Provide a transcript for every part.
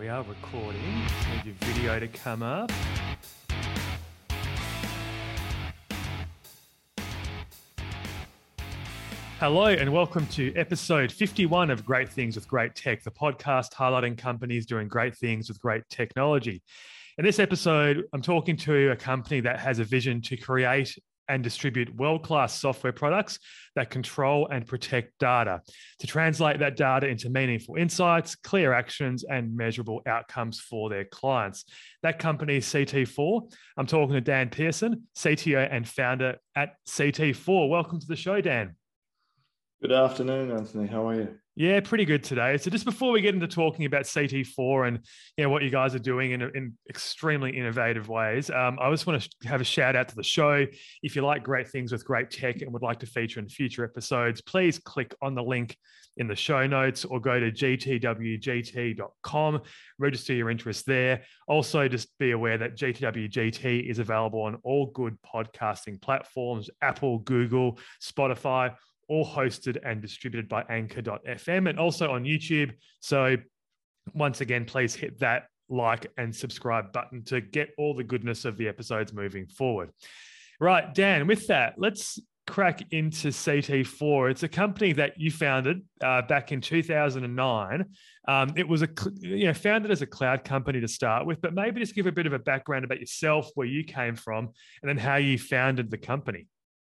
are recording. Just need your video to come up. Hello and welcome to episode 51 of Great Things with Great Tech, the podcast highlighting companies doing great things with great technology. In this episode, I'm talking to a company that has a vision to create and distribute world-class software products that control and protect data, to translate that data into meaningful insights, clear actions, and measurable outcomes for their clients. That company is CT4. I'm talking to Dan Pearson, CTO and founder at CT4. Welcome to the show, Dan. Good afternoon, Anthony. How are you? Yeah, pretty good today. So just before we get into talking about CT4 and what you guys are doing in extremely innovative ways, I just want to have a shout out to the show. If you like great things with great tech and would like to feature in future episodes, please click on the link in the show notes or go to gtwgt.com, register your interest there. Also, just be aware that GTWGT is available on all good podcasting platforms, Apple, Google, Spotify, all hosted and distributed by Anchor.fm and also on YouTube. So once again, please hit that like and subscribe button to get all the goodness of the episodes moving forward. Right, Dan, with that, let's crack into CT4. It's a company that you founded back in 2009. It was founded as a cloud company to start with, but maybe just give a bit of a background about yourself, where you came from, and then how you founded the company.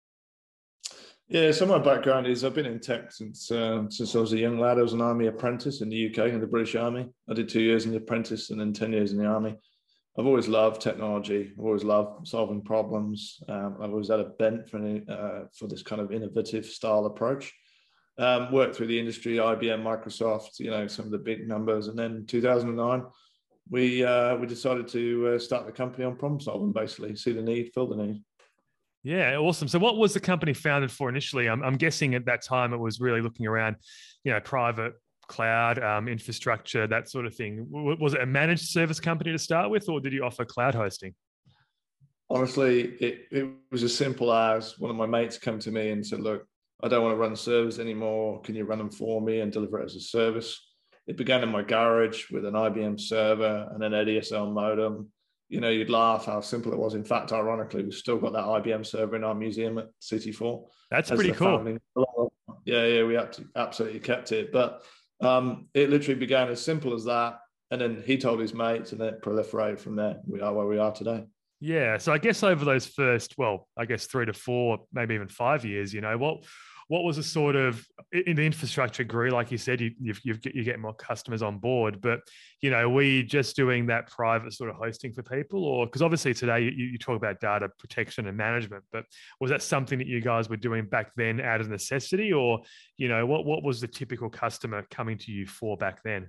Yeah, so my background is I've been in tech since I was a young lad. I was an army apprentice in the UK in the British Army. I did 2 years in the apprentice and then 10 years in the army. I've always loved technology. I've always loved solving problems. I've always had a bent for this kind of innovative style approach. Worked through the industry, IBM, Microsoft, some of the big numbers. And then in 2009, we decided to start the company on problem solving, basically, see the need, fill the need. Yeah, awesome. So what was the company founded for initially? I'm guessing at that time it was really looking around, private cloud, infrastructure, that sort of thing. Was it a managed service company to start with, or did you offer cloud hosting? Honestly, it was as simple as one of my mates came to me and said, look, I don't want to run servers anymore. Can you run them for me and deliver it as a service? It began in my garage with an IBM server and an ADSL modem. You'd laugh how simple it was. In fact, ironically, we've still got that IBM server in our museum at CT4. That's pretty cool. Yeah, we absolutely kept it. But it literally began as simple as that. And then he told his mates, and then it proliferated from there. We are where we are today. Yeah. So I guess over those first, 3 to 4, maybe even 5 years, what was the sort of, in the infrastructure grew, like you said, you get more customers on board, but, were you just doing that private sort of hosting for people? Or, because obviously today you talk about data protection and management, but was that something that you guys were doing back then out of necessity? Or, what was the typical customer coming to you for back then?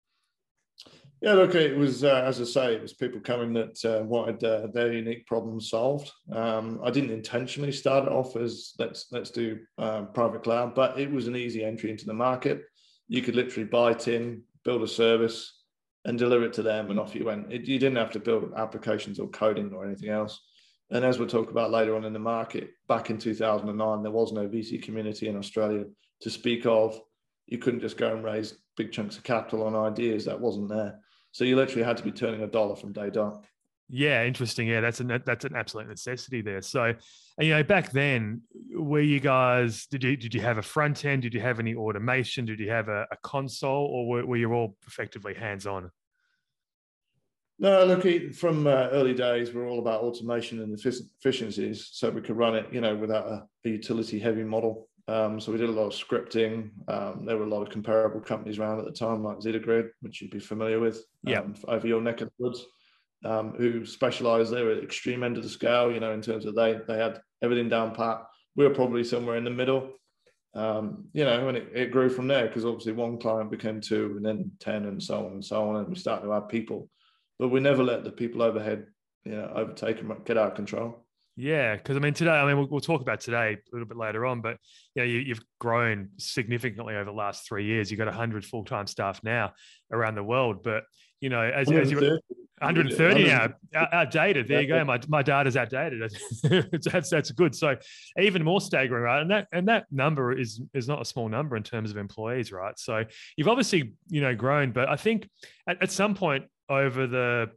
Yeah, look, it was, as I say, it was people coming that wanted their unique problems solved. I didn't intentionally start it off as let's do private cloud, but it was an easy entry into the market. You could literally buy tin, build a service, and deliver it to them, and off you went. You didn't have to build applications or coding or anything else. And as we'll talk about later on in the market, back in 2009, there was no VC community in Australia to speak of. You couldn't just go and raise big chunks of capital on ideas. That wasn't there. So you literally had to be turning $1 from day dot. Yeah, interesting. Yeah, that's an absolute necessity there. So, back then, were you guys, did you have a front end? Did you have any automation? Did you have a console, or were you all effectively hands-on? No, look, from early days, we're all about automation and efficiencies, so we could run it, without a utility-heavy model. So we did a lot of scripting. There were a lot of comparable companies around at the time, like ZetaGrid, which you'd be familiar with, over your neck of the woods, who specialised there at the extreme end of the scale, in terms of they had everything down pat. We were probably somewhere in the middle, and it grew from there, because obviously one client became 2 and then 10 and so on and so on, and we started to add people. But we never let the people overhead, overtake and get out of control. Yeah, because today, we'll talk about today a little bit later on, but you've grown significantly over the last 3 years. You've got 100 full-time staff now around the world, but as you 130 now, outdated. There you go. My data's outdated. that's good. So even more staggering, right? And that number is not a small number in terms of employees, right? So you've obviously grown, but I think at some point over the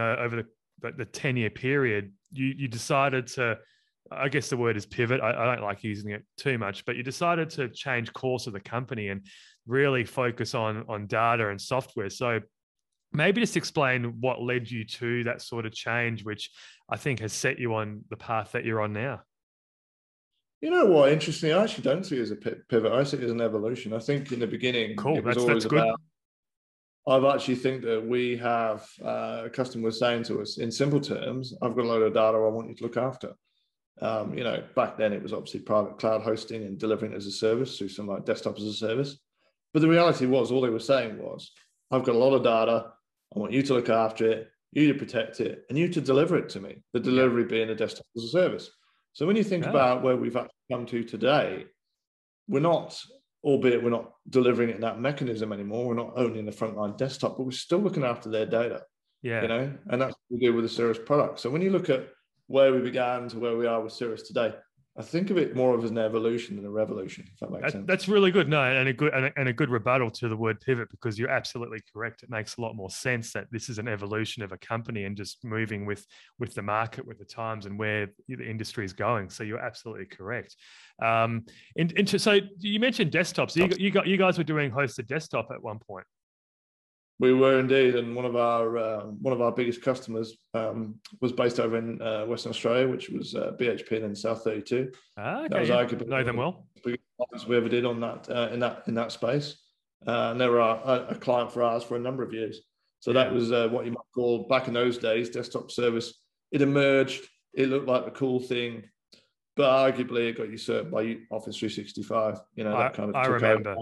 10-year period, you decided to, I guess the word is pivot. I don't like using it too much, but you decided to change course of the company and really focus on data and software. So maybe just explain what led you to that sort of change, which I think has set you on the path that you're on now. You know what? Interestingly, I actually don't see it as a pivot. I see it as an evolution. I think in the beginning, it was always about. I actually think that we have a customer was saying to us in simple terms, "I've got a load of data I want you to look after." Back then it was obviously private cloud hosting and delivering it as a service through some like desktop as a service. But the reality was, all they were saying was, "I've got a lot of data. I want you to look after it, you to protect it, and you to deliver it to me." The delivery being a desktop as a service. So when you think about where we've actually come to today, we're not, albeit we're not delivering it in that mechanism anymore. We're not owning the frontline desktop, but we're still looking after their data. And that's what we do with the Cirrus product. So when you look at where we began to where we are with Cirrus today, I think of it more of as an evolution than a revolution, if that makes sense. That's really good. No, and a good rebuttal to the word pivot, because you're absolutely correct. It makes a lot more sense that this is an evolution of a company and just moving with the market, with the times, and where the industry is going. So you're absolutely correct. So you mentioned desktops. You guys were doing hosted desktop at one point. We were indeed, and one of our biggest customers was based over in Western Australia, which was BHP and South 32. Okay, that was arguably know them well. The biggest we ever did on that in that space, and they were a client for ours for a number of years. So that was what you might call, back in those days, desktop service. It emerged. It looked like the cool thing, but arguably it got usurped by Office 365. That kind of. I remember.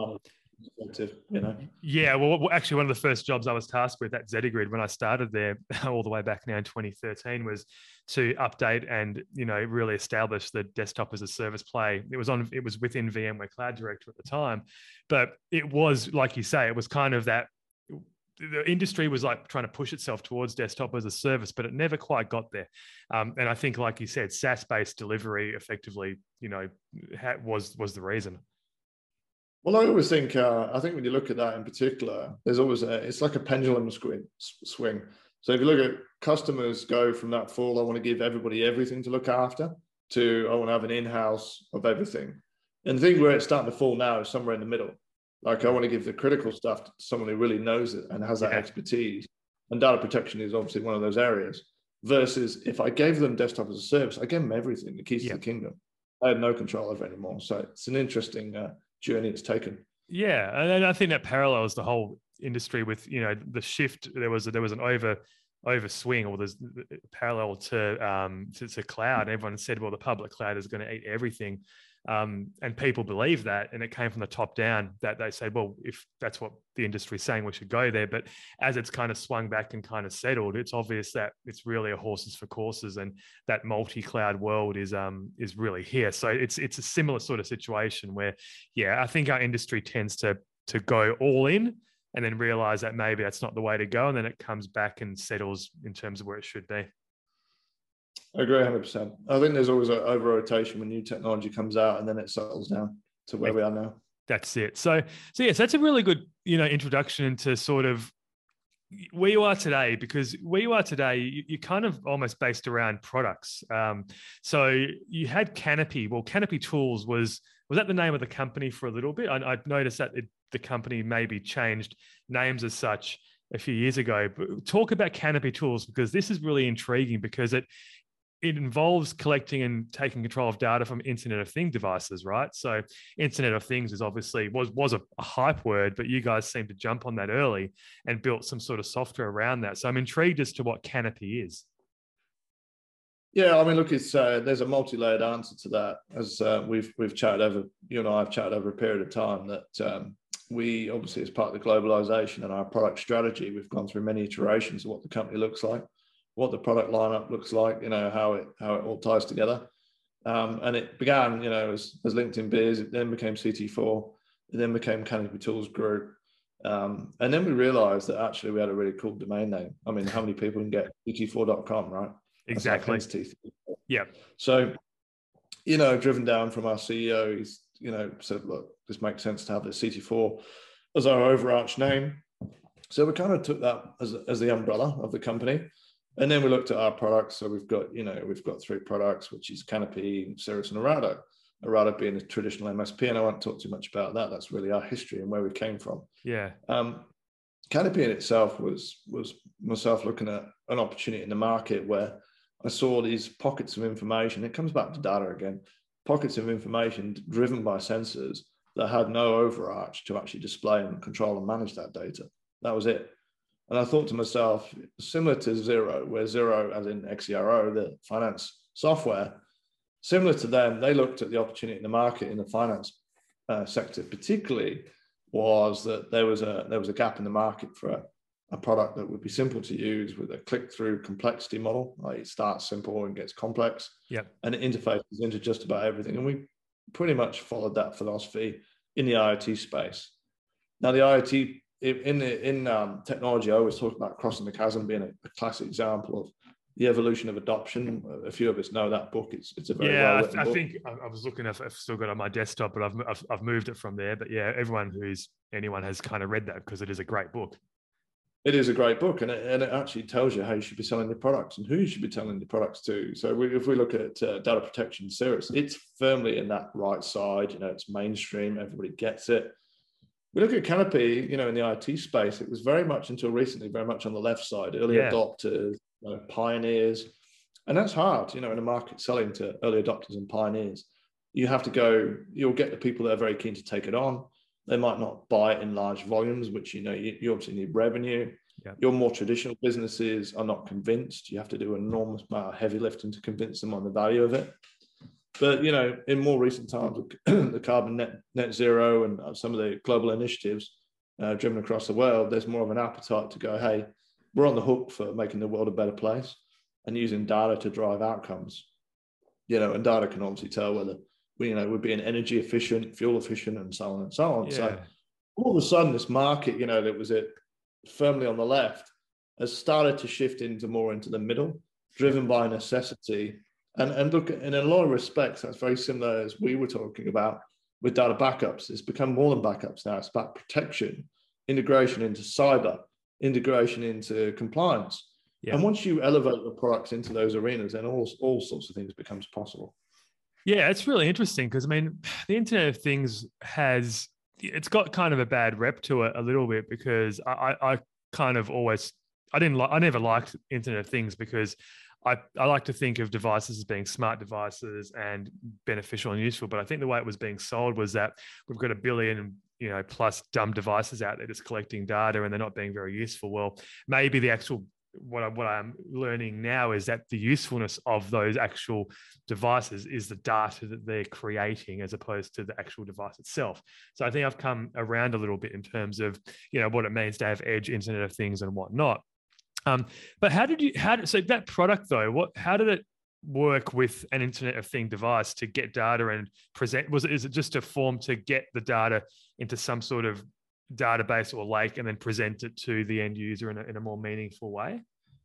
Yeah, well, actually, one of the first jobs I was tasked with at ZetaGrid when I started there, all the way back now in 2013, was to update and really establish the desktop as a service play. It was within VMware Cloud Director at the time, but it was, like you say, it was kind of that. The industry was like trying to push itself towards desktop as a service, but it never quite got there. And I think, like you said, SaaS-based delivery effectively, was the reason. Well, I always think, I think when you look at that in particular, there's always it's like a pendulum swing. So if you look at customers go from that full, I want to give everybody everything to look after, to I want to have an in-house of everything. And the thing where it's starting to fall now is somewhere in the middle. Like, I want to give the critical stuff to someone who really knows it and has that expertise. And data protection is obviously one of those areas. Versus if I gave them desktop as a service, I gave them everything, the keys to the kingdom. I had no control over it anymore. So it's an interesting journey it's taken. Yeah, and I think that parallels the whole industry with the shift. There was an overswing, or there's parallel to cloud. Everyone said, well, the public cloud is going to eat everything, and people believe that, and it came from the top down, that they said, well, if that's what the industry is saying, we should go there. But as it's kind of swung back and kind of settled, it's obvious that it's really a horses for courses, and that multi-cloud world is really here. So it's a similar sort of situation where, I think our industry tends to go all in and then realize that maybe that's not the way to go, and then it comes back and settles in terms of where it should be. I agree 100%. I think there's always an over-rotation when new technology comes out, and then it settles down to where we are now. That's it. So yes, that's a really good, introduction into sort of where you are today, because where you are today, you kind of almost based around products. So you had Canopy. Well, Canopy Tools was that the name of the company for a little bit? I noticed that the company maybe changed names as such a few years ago. But talk about Canopy Tools, because this is really intriguing, because it involves collecting and taking control of data from Internet of Things devices, right? So Internet of Things is obviously was a hype word, but you guys seem to jump on that early and built some sort of software around that. So I'm intrigued as to what Canopy is. Yeah, I mean, look, it's there's a multi-layered answer to that. As we've chatted over, you and I have chatted over a period of time, that we obviously, as part of the globalization and our product strategy, we've gone through many iterations of what the company looks like, what the product lineup looks like, how it all ties together. And it began, as LinkedIn Biz. It then became CT4. It then became Canopy Tools Group. And then we realized that actually we had a really cool domain name. I mean, how many people can get ct4.com, right? Exactly. Yeah. So, driven down from our CEO, he's, said, look, this makes sense to have the CT4 as our overarch name. So we kind of took that as the umbrella of the company. And then we looked at our products. So we've got 3 products, which is Canopy, Cirrus, and Arado. Arado being a traditional MSP, and I won't talk too much about that. That's really our history and where we came from. Yeah. Canopy in itself was myself looking at an opportunity in the market where I saw these pockets of information. It comes back to data again. Pockets of information driven by sensors that had no overarch to actually display and control and manage that data. That was it. And I thought to myself, similar to Xero, where Xero, as in XERO, the finance software, similar to them, they looked at the opportunity in the market in the finance sector, particularly was that there was a gap in the market for a product that would be simple to use with a click-through complexity model. Like it starts simple and gets complex. Yeah. And it interfaces into just about everything. And we pretty much followed that philosophy in the IoT space. Now, the IoT in technology, I always talk about crossing the chasm being a classic example of the evolution of adoption. A few of us know that book. It's a very well written book. I think I was looking. I've still got it on my desktop, but I've moved it from there. But yeah, anyone has kind of read that because it is a great book. It is a great book, and it actually tells you how you should be selling your products and who you should be telling your products to. So if we look at data protection Cirrus, it's firmly in that right side. It's mainstream. Everybody gets it. We look at Canopy, in the IT space, it was very much until recently, very much on the left side, early adopters, pioneers. And that's hard, in a market selling to early adopters and pioneers. You'll get the people that are very keen to take it on. They might not buy it in large volumes, which, you obviously need revenue. Yeah. Your more traditional businesses are not convinced. You have to do an enormous amount of heavy lifting to convince them on the value of it. But, in more recent times, the carbon net zero and some of the global initiatives driven across the world, there's more of an appetite to go, hey, we're on the hook for making the world a better place and using data to drive outcomes. And data can obviously tell whether we're being energy efficient, fuel efficient, and so on and so on. Yeah. So all of a sudden, this market, that was firmly on the left, has started to shift into the middle, driven by necessity. And look, in a lot of respects, that's very similar as we were talking about with data backups. It's become more than backups now. It's about protection, integration into cyber, integration into compliance. Yeah. And once you elevate the products into those arenas, then all sorts of things becomes possible. Yeah, it's really interesting because, the Internet of Things it's got kind of a bad rep to it a little bit because I never liked Internet of Things because I like to think of devices as being smart devices and beneficial and useful. But I think the way it was being sold was that we've got 1 billion, plus dumb devices out there just collecting data and they're not being very useful. Well, maybe the actual what I'm learning now is that the usefulness of those actual devices is the data that they're creating as opposed to the actual device itself. So I think I've come around a little bit in terms of, what it means to have edge Internet of Things and whatnot. But so that product though, how did it work with an Internet of Thing device to get data and present? Is it just a form to get the data into some sort of database or lake and then present it to the end user in a more meaningful way?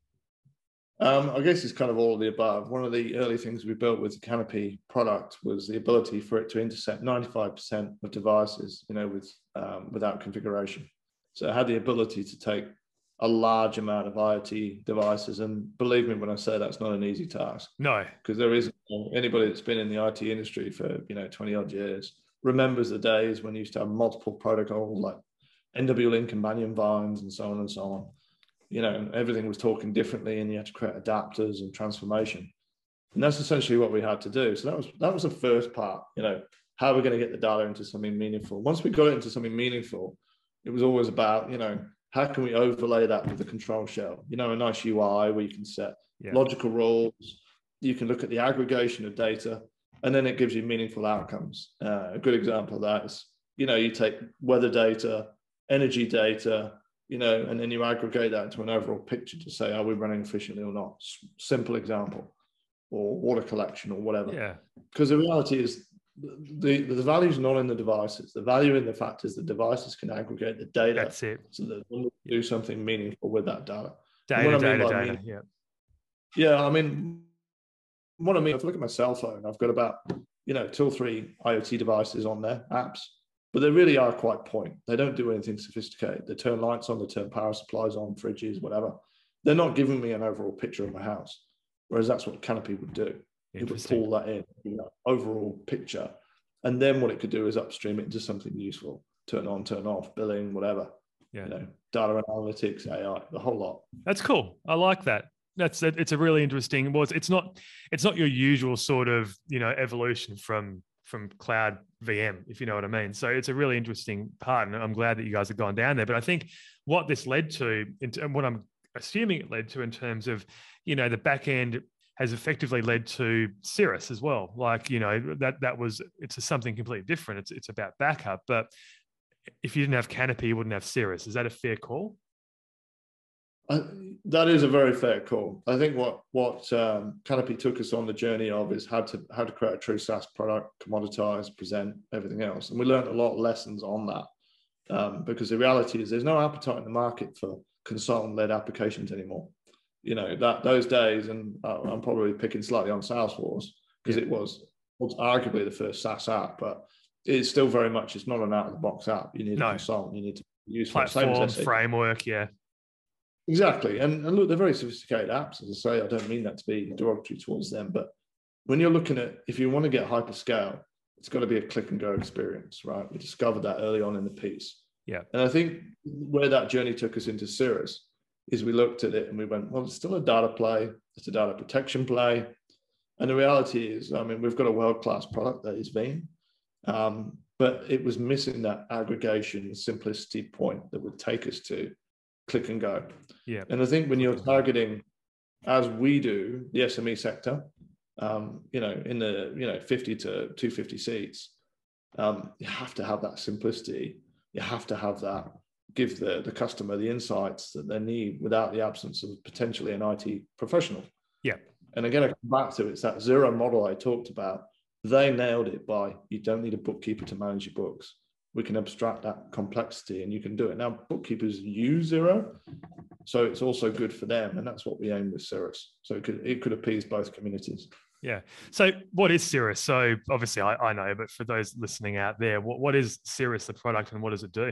I guess it's kind of all of the above. One of the early things we built with the Canopy product was the ability for it to intercept 95% of devices, without configuration. So it had the ability to take a large amount of IoT devices. And believe me when I say that's not an easy task. No. Because there isn't anybody that's been in the IT industry for, 20 odd years remembers the days when you used to have multiple protocols like NWLink and Banyan Vines and so on and so on. Everything was talking differently and you had to create adapters and transformation. And that's essentially what we had to do. So that was the first part, how we're going to get the data into something meaningful. Once we got it into something meaningful, it was always about, how can we overlay that with the control shell? A nice UI where you can set logical rules. You can look at the aggregation of data, and then it gives you meaningful outcomes. A good example of that is, you take weather data, energy data, and then you aggregate that into an overall picture to say, are we running efficiently or not? Simple example, or water collection or whatever. Yeah. Because the reality is the value is not in the devices. The value in the fact is the devices can aggregate the data. That's it. So that they can do something meaningful with that data. Data. Yeah, I mean, what I mean, if I look at my cell phone, I've got about 2 or 3 IoT devices on there, apps, but they really are quite point. They don't do anything sophisticated. They turn lights on, they turn power supplies on, fridges, whatever. They're not giving me an overall picture of my house, whereas that's what Canopy would do. It would pull that in, overall picture. And then what it could do is upstream it into something useful, turn on, turn off, billing, whatever. Yeah. Data analytics, AI, the whole lot. That's cool. I like that. It's a really interesting. Well, it's not your usual sort of evolution from cloud VM, if you know what I mean. So it's a really interesting part, and I'm glad that you guys have gone down there. But I think what this led to, and what I'm assuming it led to, in terms of the back end, has effectively led to Cirrus as well. Like it's something completely different. It's about backup, but if you didn't have Canopy, you wouldn't have Cirrus. Is that a fair call? That is a very fair call. I think what Canopy took us on the journey of is how to create a true SaaS product, commoditize, present, everything else. And we learned a lot of lessons on that because the reality is there's no appetite in the market for consultant-led applications anymore. Those days, and I'm probably picking slightly on Salesforce because it was arguably the first SaaS app, but it's still very much, it's not an out-of-the-box app. You need a consultant, you need to use platform, framework, yeah. Exactly. And look, they're very sophisticated apps. As I say, I don't mean that to be derogatory towards them, but when you're looking at, if you want to get hyperscale, it's got to be a click and go experience, right? We discovered that early on in the piece. Yeah. And I think where that journey took us into Cirrus is we looked at it and we went, well, it's still a data play. It's a data protection play. And the reality is, I mean, we've got a world-class product that is Veeam, but it was missing that aggregation simplicity point that would take us to click and go. Yeah. And I think when you're targeting, as we do, the SME sector, in the 50 to 250 seats, you have to have that simplicity. You have to have that, give the customer the insights that they need without the absence of potentially an IT professional. Yeah. And again, I come back to it's that Xero model I talked about. They nailed it by, you don't need a bookkeeper to manage your books. We can abstract that complexity and you can do it. Now, bookkeepers use Xero, so it's also good for them. And that's what we aim with Cirrus. So it could appease both communities. Yeah. So what is Cirrus? So obviously I know, but for those listening out there, what is Cirrus, the product, and what does it do?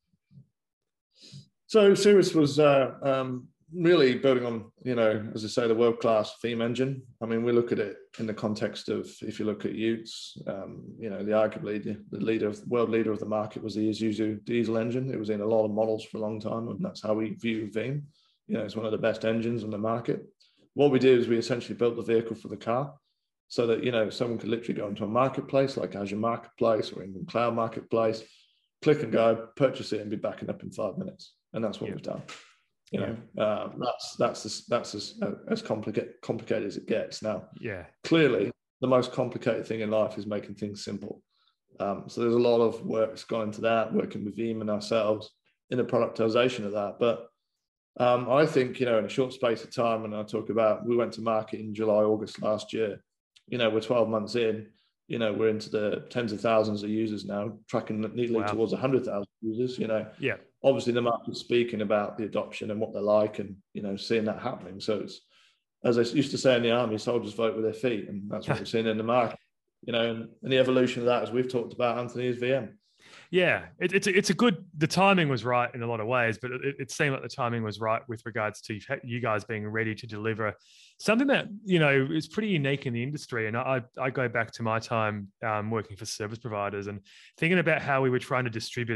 So Cirrus was really building on, as I say, the world-class Veeam engine. I mean, we look at it in the context of, if you look at Utes, arguably the world leader of the market was the Isuzu diesel engine. It was in a lot of models for a long time, and that's how we view Veeam. It's one of the best engines on the market. What we did is we essentially built the vehicle for the car so that, someone could literally go into a marketplace like Azure Marketplace or England Cloud Marketplace, click and go, purchase it, and be backing up in 5 minutes. And that's what we've done. That's as complicated as it gets. Now, clearly, the most complicated thing in life is making things simple. So there's a lot of work that's gone into that, working with Veeam and ourselves in the productization of that. But I think, in a short space of time, and I talk about, we went to market in July, August last year. We're 12 months in. We're into the tens of thousands of users now, tracking neatly towards 100,000 users. Obviously the market's speaking about the adoption and what they're like, and seeing that happening. So it's, as I used to say in the army, soldiers vote with their feet, and that's what we're seeing in the market. And the evolution of that, as we've talked about, Anthony, is VM. Yeah, it's a good. The timing was right in a lot of ways, but it seemed like the timing was right with regards to you guys being ready to deliver something that is pretty unique in the industry. And I go back to my time working for service providers and thinking about how we were trying to distribute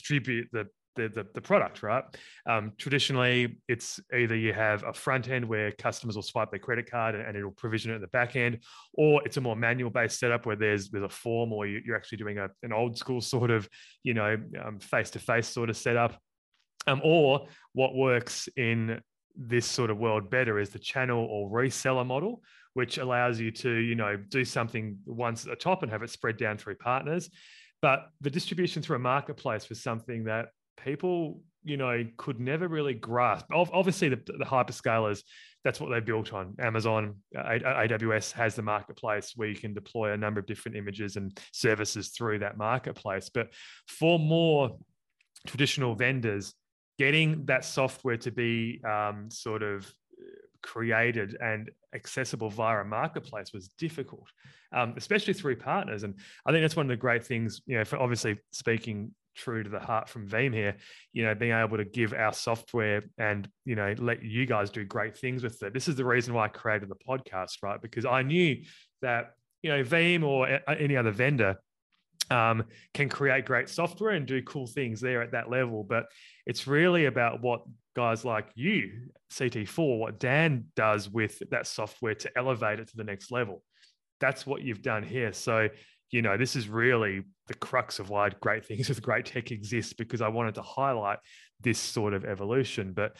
the product, right? Traditionally, it's either you have a front end where customers will swipe their credit card and it'll provision it at the back end, or it's a more manual based setup where there's a form, or you're actually doing an old school sort of, face-to-face sort of setup. Or what works in this sort of world better is the channel or reseller model, which allows you to, do something once at the top and have it spread down through partners. But the distribution through a marketplace was something that people, could never really grasp. Obviously, the hyperscalers, that's what they're built on. Amazon, AWS has the marketplace where you can deploy a number of different images and services through that marketplace. But for more traditional vendors, getting that software to be sort of created and accessible via a marketplace was difficult, especially through partners. And I think that's one of the great things, for obviously speaking true to the heart from Veeam here, being able to give our software and, let you guys do great things with it. This is the reason why I created the podcast, right? Because I knew that, Veeam or any other vendor can create great software and do cool things there at that level. But it's really about what guys like you, CT4, what Dan does with that software to elevate it to the next level. That's what you've done here. So, this is really the crux of why Great Things with Great Tech exists, because I wanted to highlight this sort of evolution. But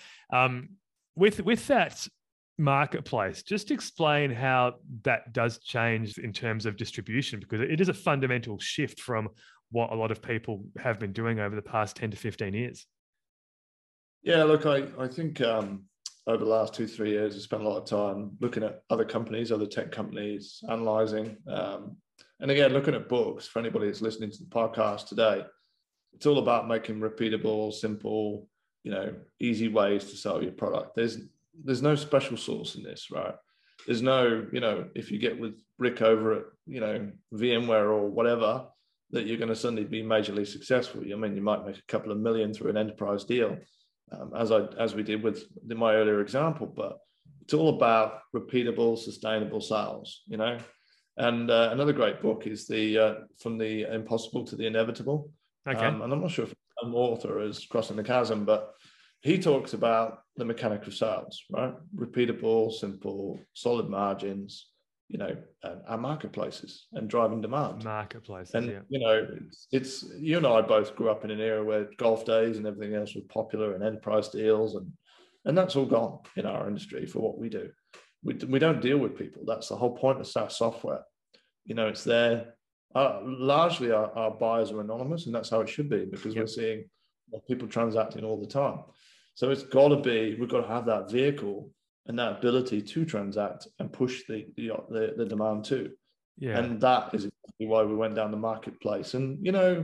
with that marketplace, just explain how that does change in terms of distribution, because it is a fundamental shift from what a lot of people have been doing over the past 10 to 15 years. Yeah, look, I think over the last 2-3 years, I spent a lot of time looking at other companies, other tech companies, analyzing. And again, looking at books. For anybody that's listening to the podcast today, it's all about making repeatable, simple, easy ways to sell your product. There's no special sauce in this, right? There's no, if you get with Rick over at, VMware or whatever, that you're going to suddenly be majorly successful. I mean, you might make a couple of million through an enterprise deal, as we did with my earlier example, but it's all about repeatable, sustainable sales, And another great book is From the Impossible to the Inevitable. Okay. And I'm not sure if an author is Crossing the Chasm, but he talks about the mechanic of sales, right? Repeatable, simple, solid margins, and our marketplaces and driving demand. Marketplaces, and yeah. It's you and I both grew up in an era where golf days and everything else was popular and enterprise deals, and that's all gone in our industry for what we do. We don't deal with people. That's the whole point of SaaS software. It's there. Largely our buyers are anonymous, and that's how it should be, because we're seeing people transacting all the time. So we've got to have that vehicle and that ability to transact and push the demand too. Yeah. And that is exactly why we went down the marketplace. And,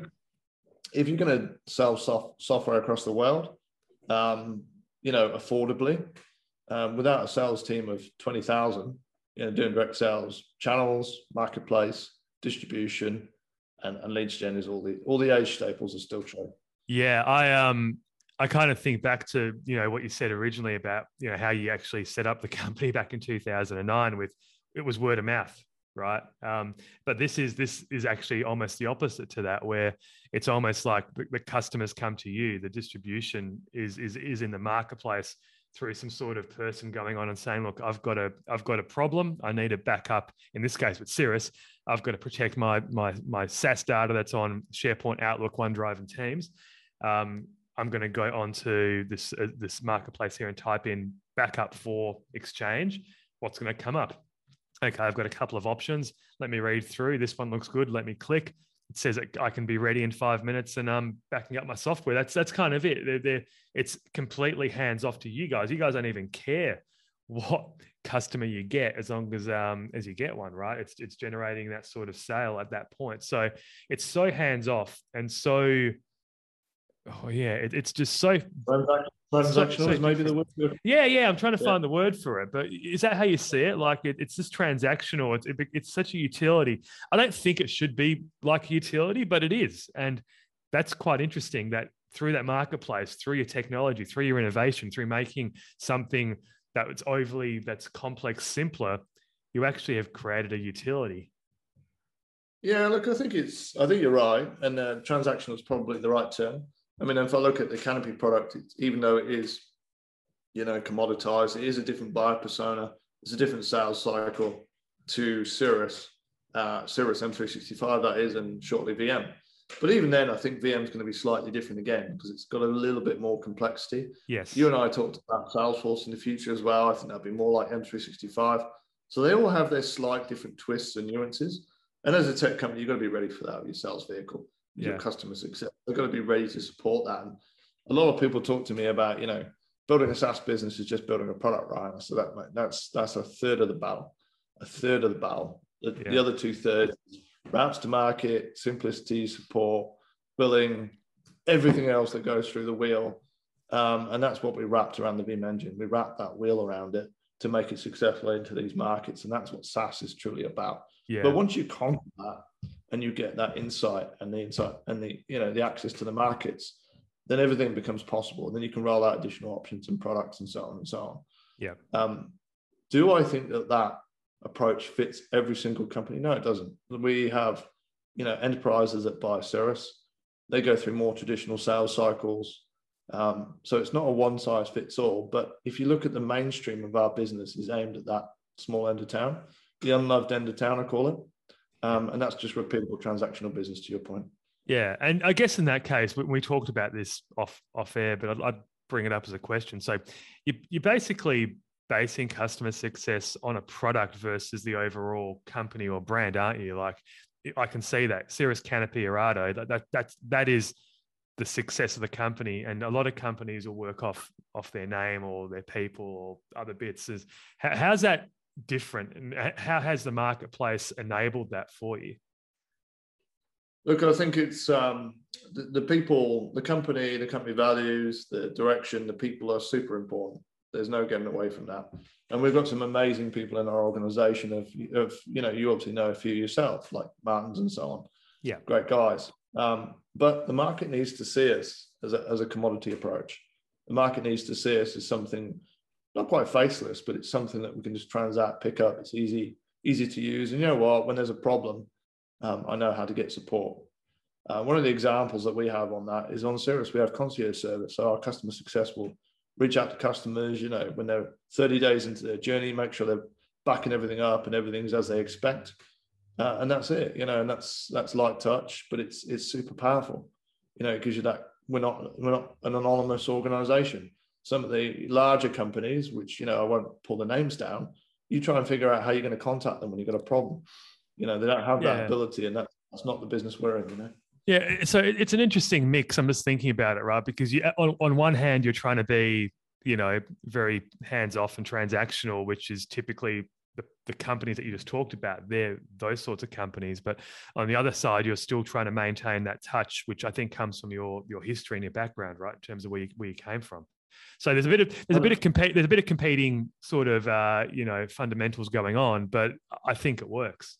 if you're going to sell software across the world, affordably, without a sales team of 20,000, doing direct sales, channels, marketplace, distribution, and leads gen is all the age staples are still true. Yeah, I kind of think back to what you said originally about how you actually set up the company back in 2009 with it was word of mouth, right? But this is actually almost the opposite to that, where it's almost like the customers come to you, the distribution is in the marketplace through some sort of person going on and saying, look, I've got a problem. I need a backup. In this case, with Cirrus, I've got to protect my SaaS data that's on SharePoint, Outlook, OneDrive, and Teams. I'm going to go onto this marketplace here and type in backup for Exchange. What's going to come up? Okay, I've got a couple of options. Let me read through. This one looks good. Let me click. It says I can be ready in 5 minutes, and I'm backing up my software. That's kind of it. It's completely hands off to you guys. You guys don't even care what customer you get as long as you get one, right? It's generating that sort of sale at that point. So it's so hands off and so. Oh yeah, it's just so transactional is maybe the word. Yeah. I'm trying to find the word for it, but is that how you see it? Like it's just transactional. It's such a utility. I don't think it should be like a utility, but it is, and that's quite interesting. That through that marketplace, through your technology, through your innovation, through making something that's complex simpler, you actually have created a utility. Yeah, look, I think you're right, and transactional is probably the right term. I mean, if I look at the Canopy product, even though it is, commoditized, it is a different buyer persona. It's a different sales cycle to Cirrus M365, that is, and shortly VM. But even then, I think VM is going to be slightly different again, because it's got a little bit more complexity. Yes. You and I talked about Salesforce in the future as well. I think that'd be more like M365. So they all have their slight different twists and nuances. And as a tech company, you've got to be ready for that with your sales vehicle. Your customer success. They've got to be ready to support that. And a lot of people talk to me about, building a SaaS business is just building a product, right? So that's a third of the battle. A third of the battle. The other 2/3, routes to market, simplicity, support, billing, everything else that goes through the wheel. And that's what we wrapped around the Veeam engine. We wrapped that wheel around it to make it successful into these markets. And that's what SaaS is truly about. Yeah. But once you conquer that and you get that insight and the access to the markets, then everything becomes possible. And then you can roll out additional options and products and so on and so on. Yeah. Do I think that approach fits every single company? No, it doesn't. We have, enterprises that buy Cirrus. They go through more traditional sales cycles. So it's not a one size fits all, but if you look at the mainstream of our business is aimed at that small end of town, the unloved end of town, I call it. And that's just repeatable transactional business, to your point. Yeah. And I guess in that case, we talked about this off air, but I'd bring it up as a question. So you're basically basing customer success on a product versus the overall company or brand, aren't you? Like, I can see that Cirrus Canopy Arado, that is the success of the company, and a lot of companies will work off their name or their people or other bits. How's that different, and how has the marketplace enabled that for you? Look, I think it's the people, the company values, the direction, the people are super important. There's no getting away from that. And we've got some amazing people in our organization of you obviously know a few yourself, like Martins and so on. Yeah. Great guys. But the market needs to see us as a commodity approach. The market needs to see us as something not quite faceless, but it's something that we can just transact, pick up. It's easy to use. And you know what? When there's a problem, I know how to get support. One of the examples that we have on that is on Cirrus. We have concierge service. So our customer success will reach out to customers, when they're 30 days into their journey, make sure they're backing everything up and everything's as they expect. And that's it, and that's light touch, but it's super powerful. It gives you that we're not an anonymous organization. Some of the larger companies, which, I won't pull the names down, you try and figure out how you're going to contact them when you've got a problem. They don't have that ability, and that's not the business we're in, Yeah, so it's an interesting mix. I'm just thinking about it, right? Because on one hand, you're trying to be, very hands-off and transactional, which is typically the companies that you just talked about. They're those sorts of companies. But on the other side, you're still trying to maintain that touch, which I think comes from your history and your background, right? In terms of where you came from. So there's a bit of competing sort of fundamentals going on, but I think it works.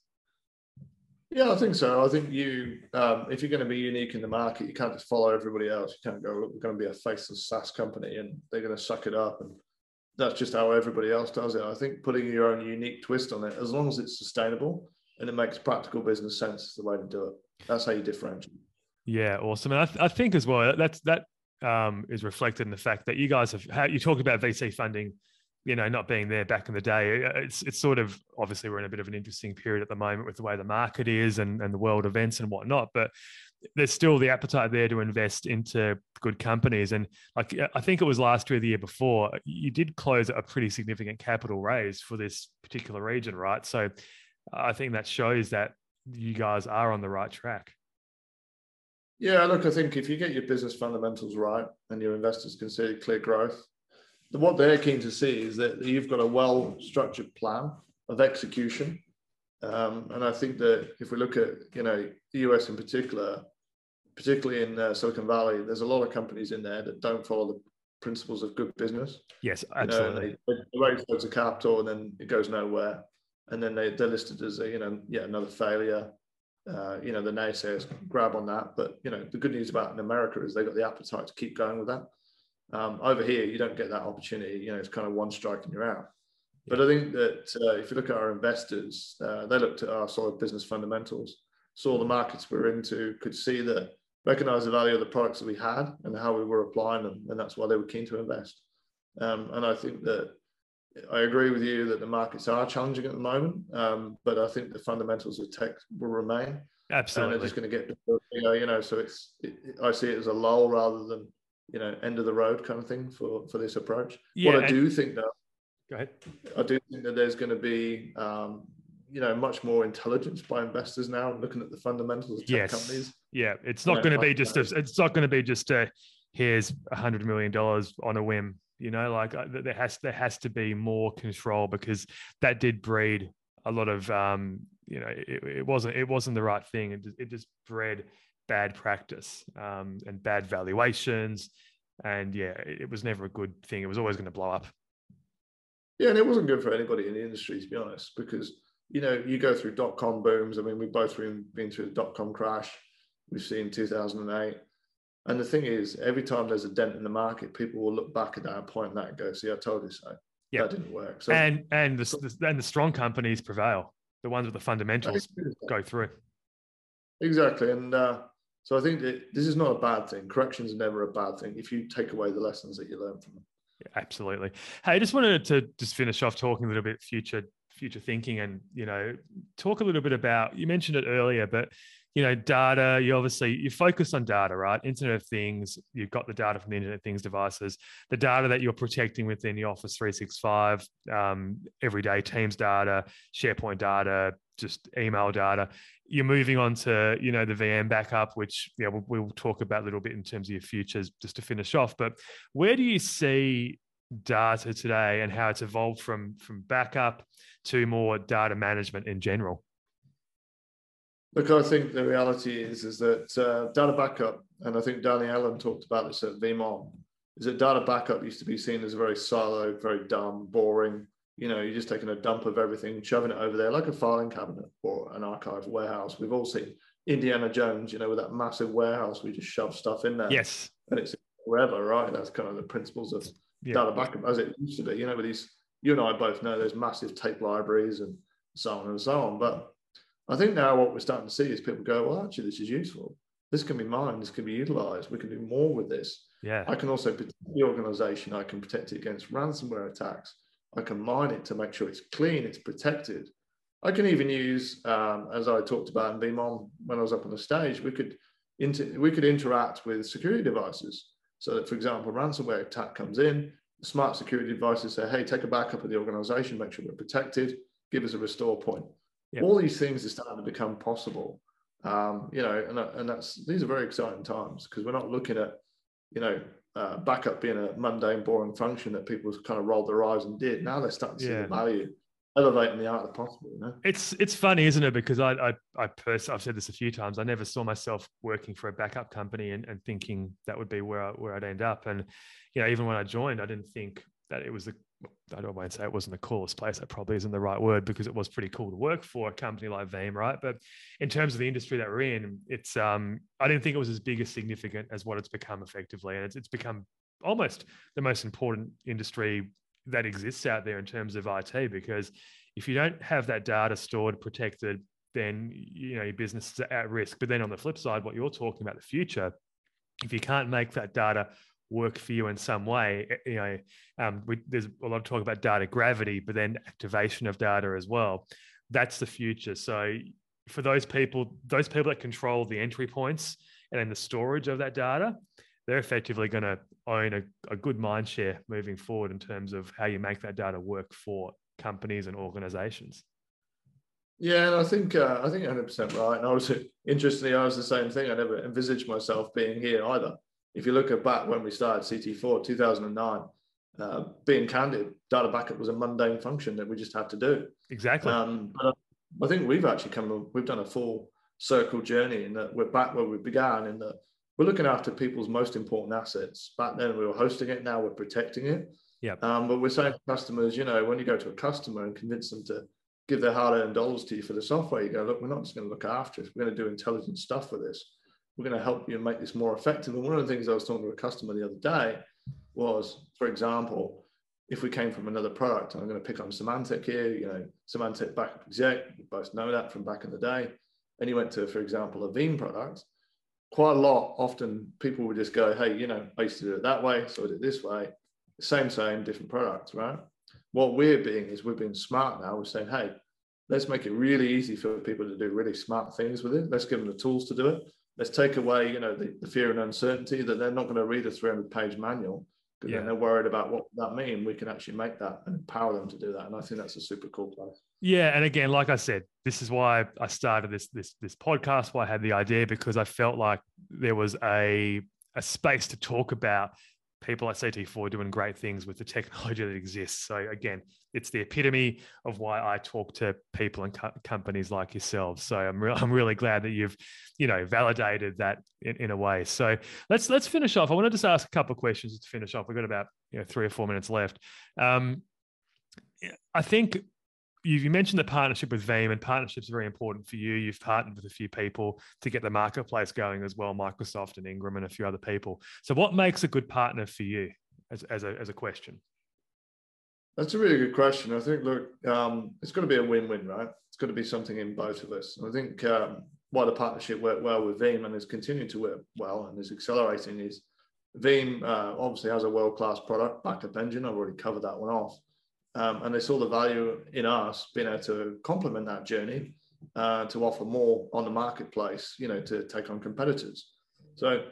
Yeah, I think so. I think if you're going to be unique in the market, you can't just follow everybody else. You can't go, look, we're going to be a faceless SaaS company and they're going to suck it up. And that's just how everybody else does it. I think putting your own unique twist on it, as long as it's sustainable and it makes practical business sense, is the way to do it. That's how you differentiate. Yeah, awesome. And I think as well, that is reflected in the fact that you guys you talked about VC funding, not being there back in the day. It's sort of, obviously we're in a bit of an interesting period at the moment with the way the market is and the world events and whatnot, but there's still the appetite there to invest into good companies. And like, I think it was last year, the year before, you did close a pretty significant capital raise for this particular region, right? So I think that shows that you guys are on the right track. Yeah, look, I think if you get your business fundamentals right and your investors can see clear growth, what they're keen to see is that you've got a well-structured plan of execution. And I think that if we look at, the US in particular, particularly in Silicon Valley, there's a lot of companies in there that don't follow the principles of good business. Yes, absolutely. They raise loads of capital and then it goes nowhere. And then they're listed as another failure. The naysayers grab on that. But, the good news about in America is they've got the appetite to keep going with that. Over here, you don't get that opportunity. It's kind of one strike and you're out. But I think that if you look at our investors, they looked at our solid business fundamentals, saw the markets we're into, could see recognize the value of the products that we had and how we were applying them. And that's why they were keen to invest. And I think that I agree with you that the markets are challenging at the moment. But I think the fundamentals of tech will remain. Absolutely. And they're just going to get, so I see it as a lull rather than, end of the road kind of thing for this approach. Yeah, what I do think though, go ahead. I do think that there's going to be, much more intelligence by investors now looking at the fundamentals of tech companies. Yeah, it's not going to be just here's $100 million on a whim. Like there has to be more control, because that did breed a lot of it wasn't the right thing. It just bred bad practice and bad valuations, and it was never a good thing. It was always going to blow up. Yeah, and it wasn't good for anybody in the industry, to be honest, because you go through .com booms. I mean, we've both been through the .com crash. We've seen 2008. And the thing is, every time there's a dent in the market, people will look back at that point and go, "See, I told you so." Yeah, that didn't work. So, and the strong companies prevail. The ones with the fundamentals go through. Exactly, and so I think that this is not a bad thing. Corrections are never a bad thing if you take away the lessons that you learn from them. Yeah, absolutely. Hey, I just wanted to finish off talking a little bit future thinking, and talk a little bit about, you mentioned it earlier, but data, you focus on data, right? Internet of Things, you've got the data from the Internet of Things devices, the data that you're protecting within the Office 365, everyday Teams data, SharePoint data, just email data. You're moving on to, the VM backup, which we'll talk about a little bit in terms of your futures just to finish off. But where do you see data today and how it's evolved from backup to more data management in general? Look, I think the reality is that data backup, and I think Danny Allen talked about this at VMON, is that data backup used to be seen as a very siloed, very dumb, boring. You're just taking a dump of everything, shoving it over there like a filing cabinet or an archive warehouse. We've all seen Indiana Jones, with that massive warehouse, we just shove stuff in there. Yes. And it's forever, right? That's kind of the principles of data backup as it used to be. With these, you and I both know there's massive tape libraries and so on and so on. But I think now what we're starting to see is people go, well, actually, this is useful. This can be mined. This can be utilized. We can do more with this. Yeah. I can also protect the organization. I can protect it against ransomware attacks. I can mine it to make sure it's clean, it's protected. I can even use, as I talked about in VMON when I was up on the stage, we could interact with security devices. So that, for example, a ransomware attack comes in, the smart security devices say, hey, take a backup of the organization, make sure we're protected, give us a restore point. Yep. All these things are starting to become possible. And these are very exciting times, because we're not looking at, backup being a mundane, boring function that people kind of rolled their eyes and did. Now they're starting to see the value, elevating the art of the possible. It's funny, isn't it? Because I personally, I've said this a few times, I never saw myself working for a backup company and thinking that would be where I'd end up. And even when I joined, I didn't think that it was I don't want to say it wasn't the coolest place. That probably isn't the right word, because it was pretty cool to work for a company like Veeam, right? But in terms of the industry that we're in, it's I didn't think it was as big as significant as what it's become effectively, and it's become almost the most important industry that exists out there in terms of IT. Because if you don't have that data stored, protected, then your business is at risk. But then on the flip side, what you're talking about, the future, if you can't make that data work for you in some way, there's a lot of talk about data gravity, but then activation of data as well. That's the future. So for those people that control the entry points and then the storage of that data, they're effectively going to own a good mind share moving forward in terms of how you make that data work for companies and organizations. Yeah, and I think 100% right. And I was the same thing. I never envisaged myself being here either. If you look at back when we started CT4, 2009, being candid, data backup was a mundane function that we just had to do. Exactly. But I think we've done a full circle journey in that we're back where we began, in that we're looking after people's most important assets. Back then we were hosting it, now we're protecting it. Yeah. But we're saying to customers, when you go to a customer and convince them to give their hard-earned dollars to you for the software, you go, look, we're not just going to look after it. We're going to do intelligent stuff with this. We're going to help you make this more effective. And one of the things I was talking to a customer the other day was, for example, if we came from another product, I'm going to pick on Symantec here, Symantec Backup Exec, we both know that from back in the day. And you went to, for example, a Veeam product, quite a lot, often people would just go, hey, I used to do it that way, so I did it this way. Same, different products, right? What we're being smart now. We're saying, hey, let's make it really easy for people to do really smart things with it. Let's give them the tools to do it. Let's take away, the fear and uncertainty that they're not going to read a 300-page manual, because then they're worried about what that means. We can actually make that and empower them to do that. And I think that's a super cool place. Yeah. And again, like I said, this is why I started this podcast, why I had the idea, because I felt like there was a a space to talk about people at CT4 doing great things with the technology that exists. So again, it's the epitome of why I talk to people and companies like yourselves. So I'm really glad that you've, validated that in a way. So let's finish off. I want to just ask a couple of questions to finish off. We've got about 3 or 4 minutes left. I think you mentioned the partnership with Veeam, and partnerships are very important for you. You've partnered with a few people to get the marketplace going as well, Microsoft and Ingram and a few other people. So what makes a good partner for you as a question? That's a really good question. I think, look, it's got to be a win-win, right? It's got to be something in both of us. And I think why the partnership worked well with Veeam and is continuing to work well and is accelerating is Veeam obviously has a world-class product, backup engine. I've already covered that one off. And they saw the value in us being able to complement that journey to offer more on the marketplace, to take on competitors. So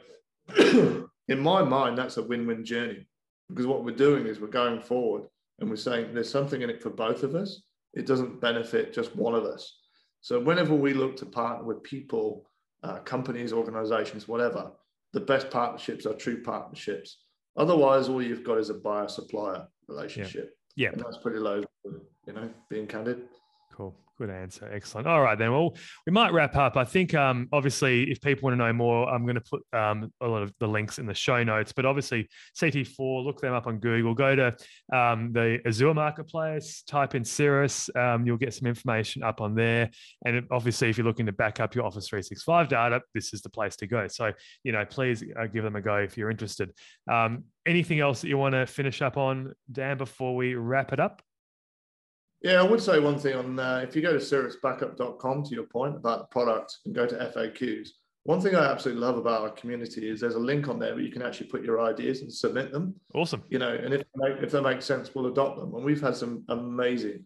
in my mind, that's a win-win journey, because what we're doing is we're going forward and we're saying there's something in it for both of us. It doesn't benefit just one of us. So whenever we look to partner with people, companies, organizations, whatever, the best partnerships are true partnerships. Otherwise, all you've got is a buyer-supplier relationship. Yeah. And that's pretty low, being candid. Cool. Good answer. Excellent. All right, then. Well, we might wrap up. I think, obviously, if people want to know more, I'm going to put a lot of the links in the show notes. But obviously, CT4, look them up on Google. Go to the Azure Marketplace, type in Cirrus. You'll get some information up on there. And obviously, if you're looking to back up your Office 365 data, this is the place to go. So, please give them a go if you're interested. Anything else that you want to finish up on, Dan, before we wrap it up? Yeah, I would say one thing on if you go to cirrusbackup.com, to your point about the product, and go to FAQs. One thing I absolutely love about our community is there's a link on there where you can actually put your ideas and submit them. Awesome. And if they make sense, we'll adopt them. And we've had some amazing,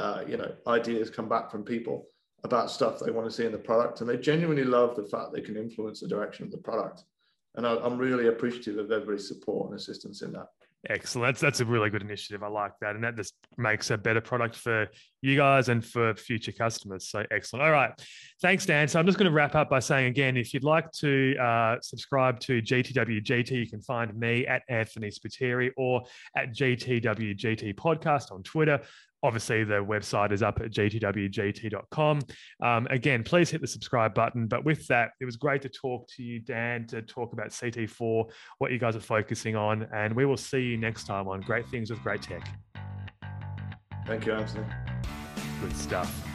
ideas come back from people about stuff they want to see in the product, and they genuinely love the fact they can influence the direction of the product. And I'm really appreciative of everybody's support and assistance in that. Excellent. That's a really good initiative. I like that. And that just makes a better product for you guys and for future customers. So excellent. All right. Thanks, Dan. So I'm just going to wrap up by saying, again, if you'd like to subscribe to GTWGT, you can find me at Anthony Spiteri or at GTWGT Podcast on Twitter. Obviously, the website is up at gtwgt.com. Again, please hit the subscribe button. But with that, it was great to talk to you, Dan, to talk about CT4, what you guys are focusing on. And we will see you next time on Great Things with Great Tech. Thank you, Anthony. Good stuff.